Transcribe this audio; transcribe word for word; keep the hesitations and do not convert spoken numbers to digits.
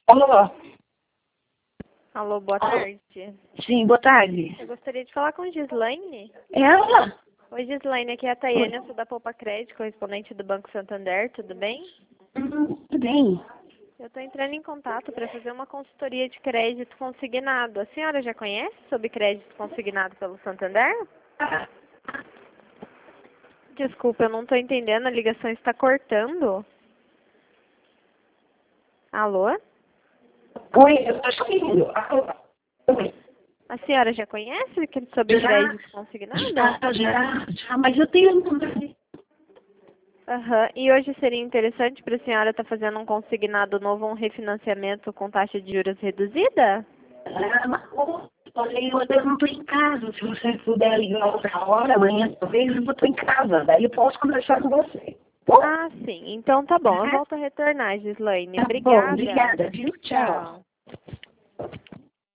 Alô? Alô, boa tarde. Sim, boa tarde. Eu gostaria de falar com Gislaine. Ela? Oi, Gislaine, aqui é a Tayane, eu sou da Poupa Crédito, correspondente do Banco Santander, tudo bem? Hum, tudo bem. Eu estou entrando em contato para fazer uma consultoria de crédito consignado. A senhora já conhece sobre crédito consignado pelo Santander? Desculpa, eu não estou entendendo, a ligação está cortando. Alô? Oi, eu tô escrevendo. Alô? Oi. A senhora já conhece que- sobre Já, crédito consignado? já, já, já, mas eu tenho um número. Aham. E hoje seria interessante para a senhora estar fazendo um consignado novo, um refinanciamento com taxa de juros reduzida? Ah, mas, olha, eu eu não estou em casa. Se você puder ligar outra hora, amanhã talvez, eu estou em casa. Daí eu posso conversar com você. Bom, Ah, sim. Então tá bom. Eu volto a retornar, Gislaine. tá bom, Obrigada. obrigada, viu? Tchau. Tchau.